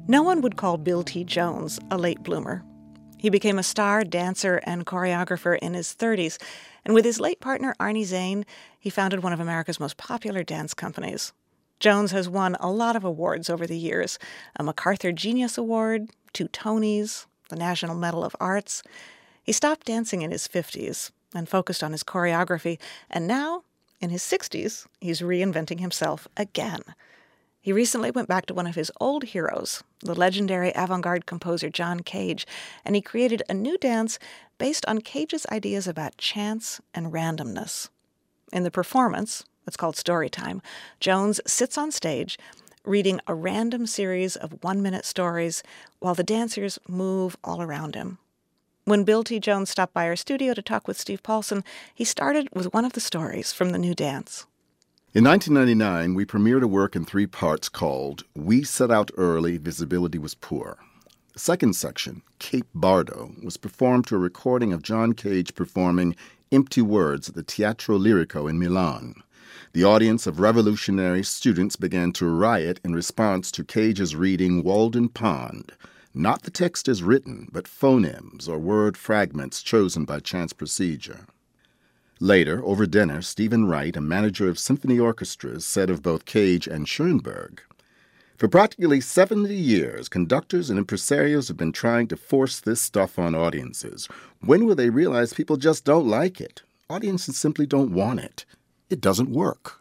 No one would call Bill T. Jones a late bloomer. He became a star dancer and choreographer in his 30s, and with his late partner Arnie Zane, he founded one of America's most popular dance companies. Jones has won a lot of awards over the years: a MacArthur Genius Award, 2 Tonys, the National Medal of Arts. He stopped dancing in his 50s and focused on his choreography, and now, in his 60s, he's reinventing himself again. He recently went back to one of his old heroes, the legendary avant-garde composer John Cage, and he created a new dance based on Cage's ideas about chance and randomness. In the performance, it's called Storytime, Jones sits on stage reading a random series of 1-minute stories while the dancers move all around him. When Bill T. Jones stopped by our studio to talk with Steve Paulson, he started with one of the stories from the new dance. In 1999, we premiered a work in 3 parts called We Set Out Early, Visibility Was Poor. The second section, Cape Bardo, was performed to a recording of John Cage performing Empty Words at the Teatro Lirico in Milan. The audience of revolutionary students began to riot in response to Cage's reading Walden Pond, not the text as written, but phonemes or word fragments chosen by chance procedure. Later, over dinner, Stephen Wright, a manager of symphony orchestras, said of both Cage and Schoenberg, "For practically 70 years, conductors and impresarios have been trying to force this stuff on audiences. When will they realize people just don't like it? Audiences simply don't want it. It doesn't work."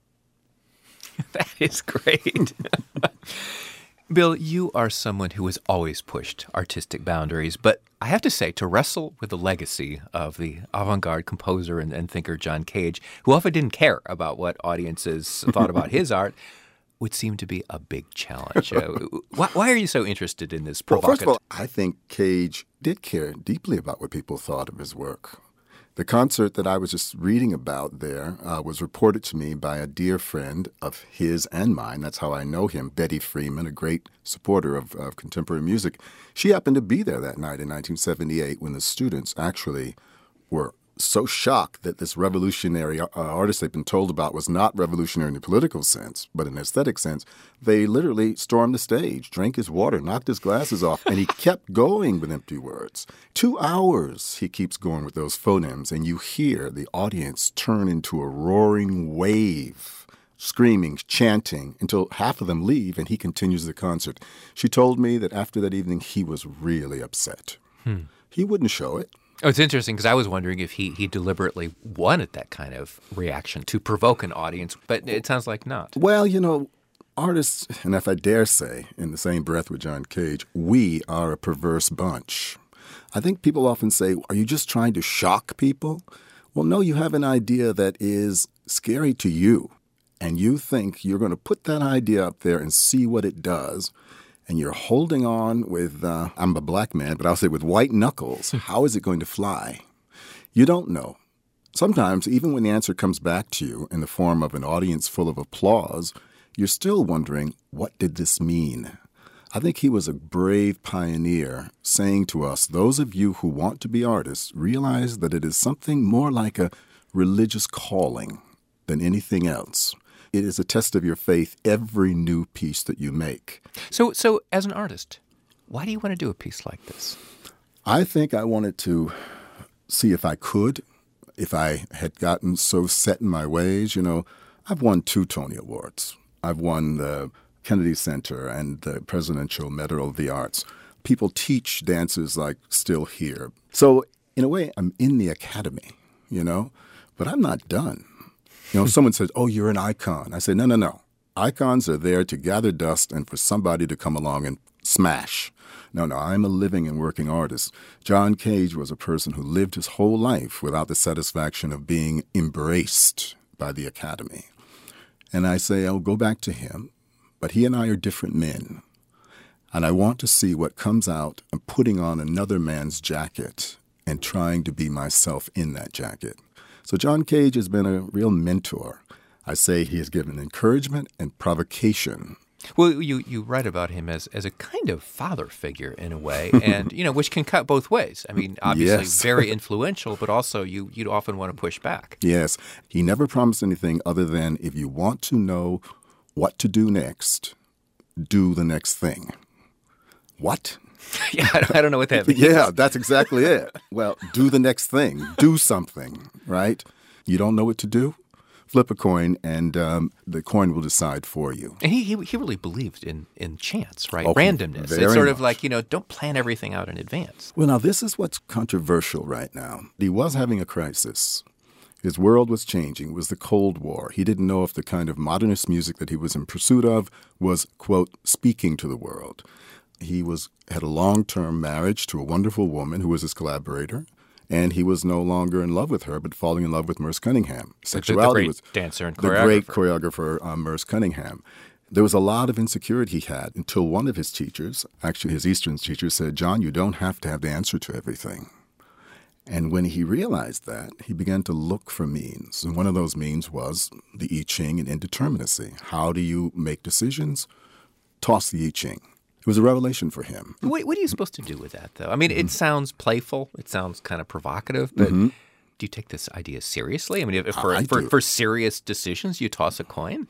That is great. Bill, you are someone who has always pushed artistic boundaries, but I have to say, to wrestle with the legacy of the avant-garde composer and thinker John Cage, who often didn't care about what audiences thought about his art, would seem to be a big challenge. Why are you so interested in this provocative? Well, first of all, I think Cage did care deeply about what people thought of his work. The concert that I was just reading about there was reported to me by a dear friend of his and mine. That's how I know him, Betty Freeman, a great supporter of contemporary music. She happened to be there that night in 1978 when the students actually were so shocked that this revolutionary artist they'd been told about was not revolutionary in the political sense, but in the aesthetic sense. They literally stormed the stage, drank his water, knocked his glasses off, and he kept going with Empty Words. 2 hours he keeps going with those phonemes, and you hear the audience turn into a roaring wave, screaming, chanting, until half of them leave, and he continues the concert. She told me that after that evening, he was really upset. He wouldn't show it. Oh, it's interesting because I was wondering if he deliberately wanted that kind of reaction to provoke an audience, but it sounds like not. Well, you know, artists, and if I dare say, in the same breath with John Cage, we are a perverse bunch. I think people often say, are you just trying to shock people? Well, no, you have an idea that is scary to you, and you think you're going to put that idea up there and see what it does, and you're holding on with, I'm a black man, but I'll say with white knuckles. How is it going to fly? You don't know. Sometimes, even when the answer comes back to you in the form of an audience full of applause, you're still wondering, what did this mean? I think he was a brave pioneer saying to us, those of you who want to be artists, realize that it is something more like a religious calling than anything else. It is a test of your faith, every new piece that you make. So as an artist, why do you want to do a piece like this? I think I wanted to see if I could, if I had gotten so set in my ways. You know, I've won 2 Tony Awards. I've won the Kennedy Center and the Presidential Medal of the Arts. People teach dances like Still Here. So in a way, I'm in the academy, you know, but I'm not done. You know, someone says, oh, you're an icon. I say, no. Icons are there to gather dust and for somebody to come along and smash. No, I'm a living and working artist. John Cage was a person who lived his whole life without the satisfaction of being embraced by the Academy. And I say, I'll go back to him, but he and I are different men. And I want to see what comes out of putting on another man's jacket and trying to be myself in that jacket. So John Cage has been a real mentor. I say he has given encouragement and provocation. Well, you write about him as a kind of father figure in a way, and which can cut both ways. I mean, obviously Yes. very influential, but also you'd often want to push back. Yes, he never promised anything other than if you want to know what to do next, do the next thing. What? Yeah, I don't know what that means. Yeah, that's exactly it. Well, do the next thing. Do something, right? You don't know what to do? Flip a coin, and the coin will decide for you. And he really believed in chance, right? Okay, Randomness. very It's sort of much. like, don't plan everything out in advance. Well, now, this is what's controversial right now. He was having a crisis. His world was changing. It was the Cold War. He didn't know if the kind of modernist music that he was in pursuit of was, quote, speaking to the world. He had a long-term marriage to a wonderful woman who was his collaborator, and he was no longer in love with her, but falling in love with Merce Cunningham. Sexuality great was dancer and the great choreographer, Merce Cunningham. There was a lot of insecurity he had until one of his teachers, actually his Eastern teacher, said, "John, you don't have to have the answer to everything." And when he realized that, he began to look for means. And one of those means was the I Ching and indeterminacy. How do you make decisions? Toss the I Ching. It was a revelation for him. What are you supposed to do with that, though? I mean, it sounds playful. It sounds kind of provocative, but do you take this idea seriously? I mean, for serious decisions, you toss a coin?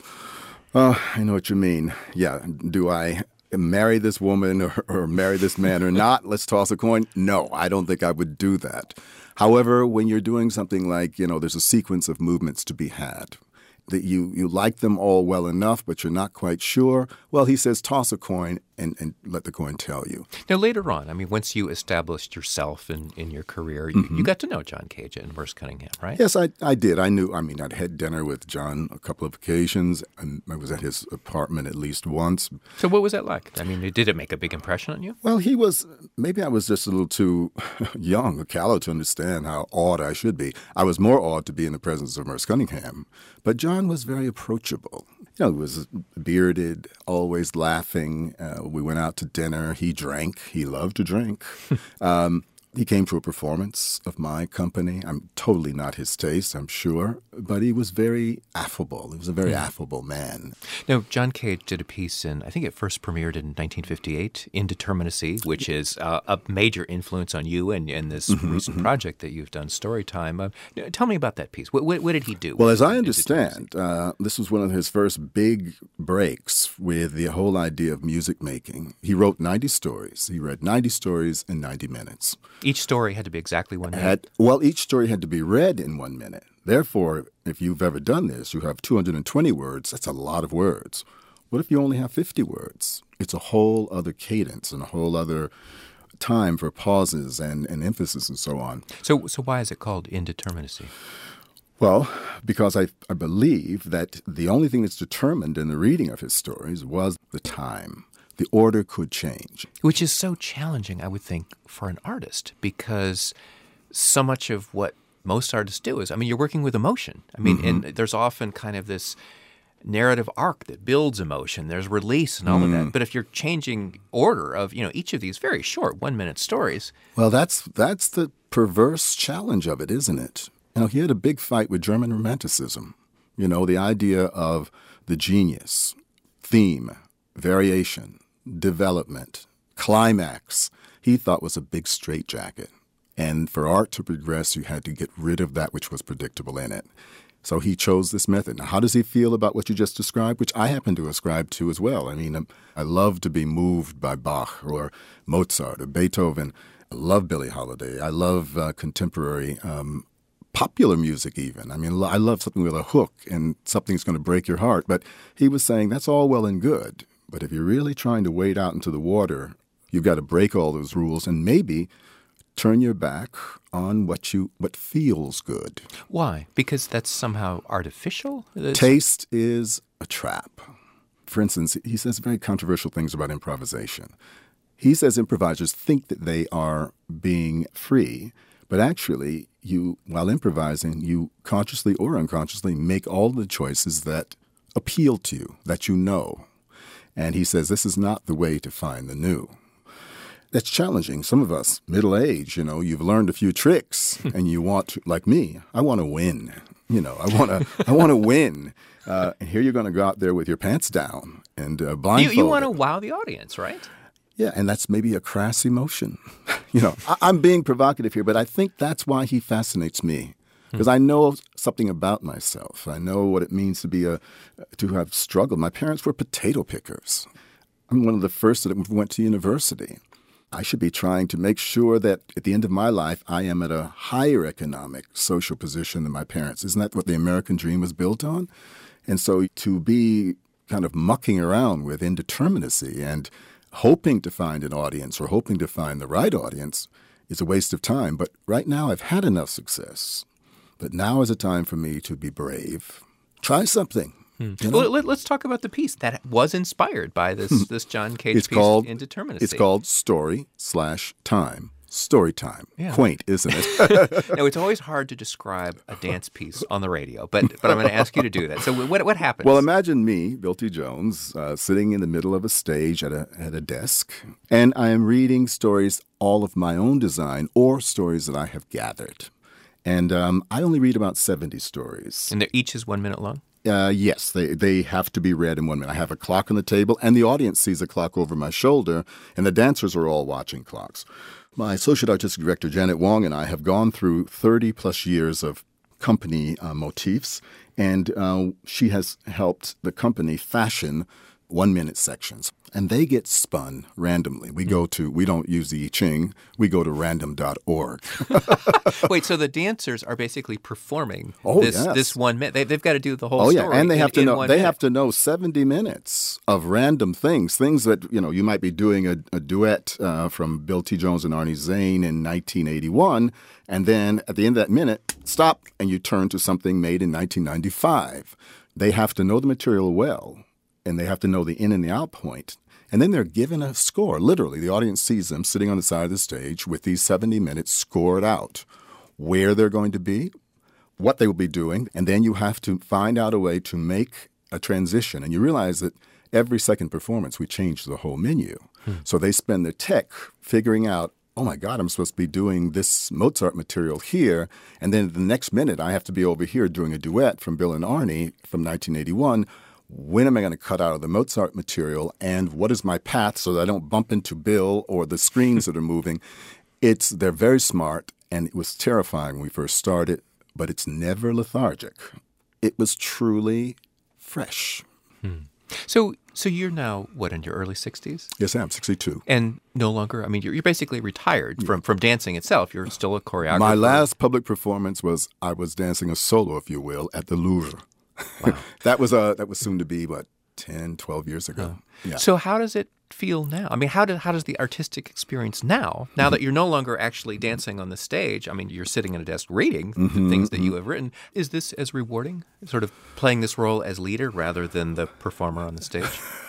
I know what you mean. Yeah. Do I marry this woman or marry this man or not? Let's toss a coin. No, I don't think I would do that. However, when you're doing something like, there's a sequence of movements to be had, that you like them all well enough, but you're not quite sure, well, he says toss a coin and let the coin tell you. Now, later on, I mean, once you established yourself in your career, you got to know John Cage and Merce Cunningham, right? Yes, I did. I'd had dinner with John a couple of occasions, and I was at his apartment at least once. So what was that like? I mean, did it make a big impression on you? Well, maybe I was just a little too young or callow to understand how awed I should be. I was more awed to be in the presence of Merce Cunningham. But John was very approachable. He was bearded, always laughing. We went out to dinner. He drank. He loved to drink. He came to a performance of my company. I'm totally not his taste, I'm sure, but he was very affable. He was a very affable man. Now, John Cage did a piece I think it first premiered in 1958, Indeterminacy, which is a major influence on you and this recent project that you've done, Storytime. Tell me about that piece. What did he do? Well, as I understand, this was one of his first big breaks with the whole idea of music making. He wrote 90 stories. He read 90 stories in 90 minutes. Each story had to be exactly 1 minute? Each story had to be read in 1 minute. Therefore, if you've ever done this, you have 220 words. That's a lot of words. What if you only have 50 words? It's a whole other cadence and a whole other time for pauses and emphasis and so on. So why is it called Indeterminacy? Well, because I believe that the only thing that's determined in the reading of his stories was the time. The order could change. Which is so challenging, I would think, for an artist, because so much of what most artists do is, you're working with emotion. And there's often kind of this narrative arc that builds emotion. There's release and all of that. But if you're changing order of, each of these very short 1 minute stories. Well, that's the perverse challenge of it, isn't it? He had a big fight with German Romanticism. The idea of the genius, theme, variation, development, climax, he thought was a big straitjacket. And for art to progress, you had to get rid of that which was predictable in it. So he chose this method. Now, how does he feel about what you just described, which I happen to ascribe to as well? I love to be moved by Bach or Mozart or Beethoven. I love Billie Holiday. I love contemporary popular music even. I love something with a hook and something's going to break your heart. But he was saying that's all well and good. But if you're really trying to wade out into the water, you've got to break all those rules and maybe turn your back on what feels good. Why? Because that's somehow artificial? Taste is a trap. For instance, he says very controversial things about improvisation. He says improvisers think that they are being free, but actually, while improvising, you consciously or unconsciously make all the choices that appeal to you, that you know. And he says this is not the way to find the new. That's challenging. Some of us, middle-aged, you've learned a few tricks, and you want to, like me, I want to win. I want to win. And here you're going to go out there with your pants down and blindfolded. You want to wow the audience, right? Yeah, and that's maybe a crass emotion. I'm being provocative here, but I think that's why he fascinates me. Because I know something about myself. I know what it means to have struggled. My parents were potato pickers. I'm one of the first that went to university. I should be trying to make sure that at the end of my life, I am at a higher economic, social position than my parents. Isn't that what the American dream was built on? And so to be kind of mucking around with indeterminacy and hoping to find an audience or hoping to find the right audience is a waste of time. But right now I've had enough success. But now is a time for me to be brave. Try something. You know? Well, let's talk about the piece that was inspired by this John Cage piece, Indeterminacy. It's called Story/Time. Story time. Yeah. Quaint, isn't it? Now, it's always hard to describe a dance piece on the radio, but I'm going to ask you to do that. So what happens? Well, imagine me, Bill T. Jones, sitting in the middle of a stage at a desk, and I am reading stories all of my own design or stories that I have gathered. And I only read about 70 stories. And each is 1 minute long? Yes, they have to be read in 1 minute. I have a clock on the table, and the audience sees a clock over my shoulder, and the dancers are all watching clocks. My associate artistic director, Janet Wong, and I have gone through 30-plus years of company motifs, and she has helped the company fashion 1-minute sections. And they get spun randomly. We don't use the I Ching, we go to random.org. Wait, so the dancers are basically performing yes. this 1 minute. They've got to do the whole story. Oh, yeah, and they have to know. They minute. have to know 70 minutes of random things that you might be doing a duet from Bill T. Jones and Arnie Zane in 1981, and then at the end of that minute, stop, and you turn to something made in 1995. They have to know the material well, and they have to know the in and the out point. And then they're given a score. Literally, the audience sees them sitting on the side of the stage with these 70 minutes scored out, where they're going to be, what they will be doing, and then you have to find out a way to make a transition. And you realize that every second performance, we change the whole menu. So they spend their tech figuring out, oh, my God, I'm supposed to be doing this Mozart material here, and then the next minute I have to be over here doing a duet from Bill and Arnie from 1981. When am I going to cut out of the Mozart material, and what is my path so that I don't bump into Bill or the screens that are moving? They're very smart, and it was terrifying when we first started, but it's never lethargic. It was truly fresh. So you're now, in your early 60s? Yes, I'm 62. And no longer, you're basically retired from dancing itself. You're still a choreographer. My last public performance I was dancing a solo, if you will, at the Louvre. Wow. that was soon to be, 10, 12 years ago. Oh. Yeah. So how does it feel now? How does the artistic experience now that you're no longer actually dancing on the stage, you're sitting at a desk reading the things that you have written. Is this as rewarding, sort of playing this role as leader rather than the performer on the stage?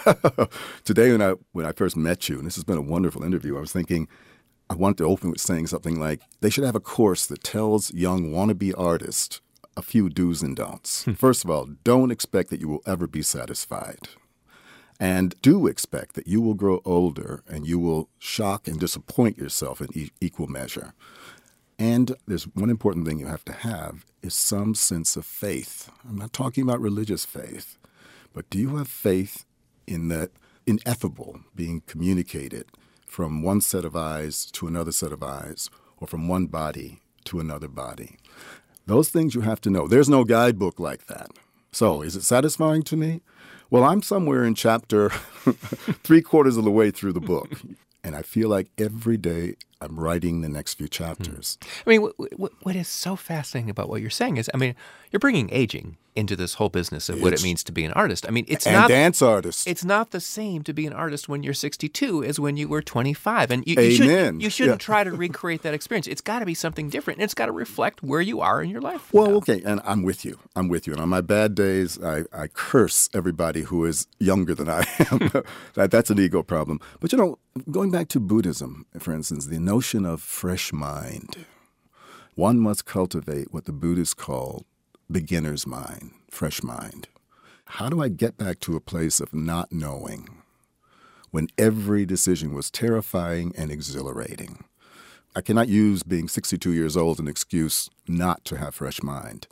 Today when I first met you, and this has been a wonderful interview, I was thinking I wanted to open with saying something like, they should have a course that tells young wannabe artists a few do's and don'ts. First of all, don't expect that you will ever be satisfied. And do expect that you will grow older and you will shock and disappoint yourself in equal measure. And there's one important thing you have to have is some sense of faith. I'm not talking about religious faith, but do you have faith in that ineffable being communicated from one set of eyes to another set of eyes, or from one body to another body? Those things you have to know. There's no guidebook like that. So is it satisfying to me? Well, I'm somewhere in chapter 3/4 of the way through the book. And I feel like every day I'm writing the next few chapters. What is so fascinating about what you're saying is, you're bringing aging into this whole business of what it means to be an artist. Dance artist. It's not the same to be an artist when you're 62 as when you were 25. And you shouldn't try to recreate that experience. It's got to be something different. And it's got to reflect where you are in your life. Well, okay, and I'm with you. And on my bad days, I curse everybody who is younger than I am. That's an ego problem. But, going back to Buddhism, for instance, the notion of fresh mind. One must cultivate what the Buddhists call beginner's mind, fresh mind. How do I get back to a place of not knowing when every decision was terrifying and exhilarating? I cannot use being 62 years old as an excuse not to have fresh mind.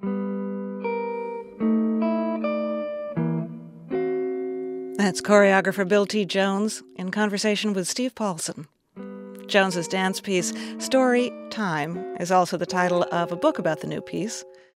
That's choreographer Bill T. Jones in conversation with Steve Paulson. Jones's dance piece, Story Time, is also the title of a book about the new piece.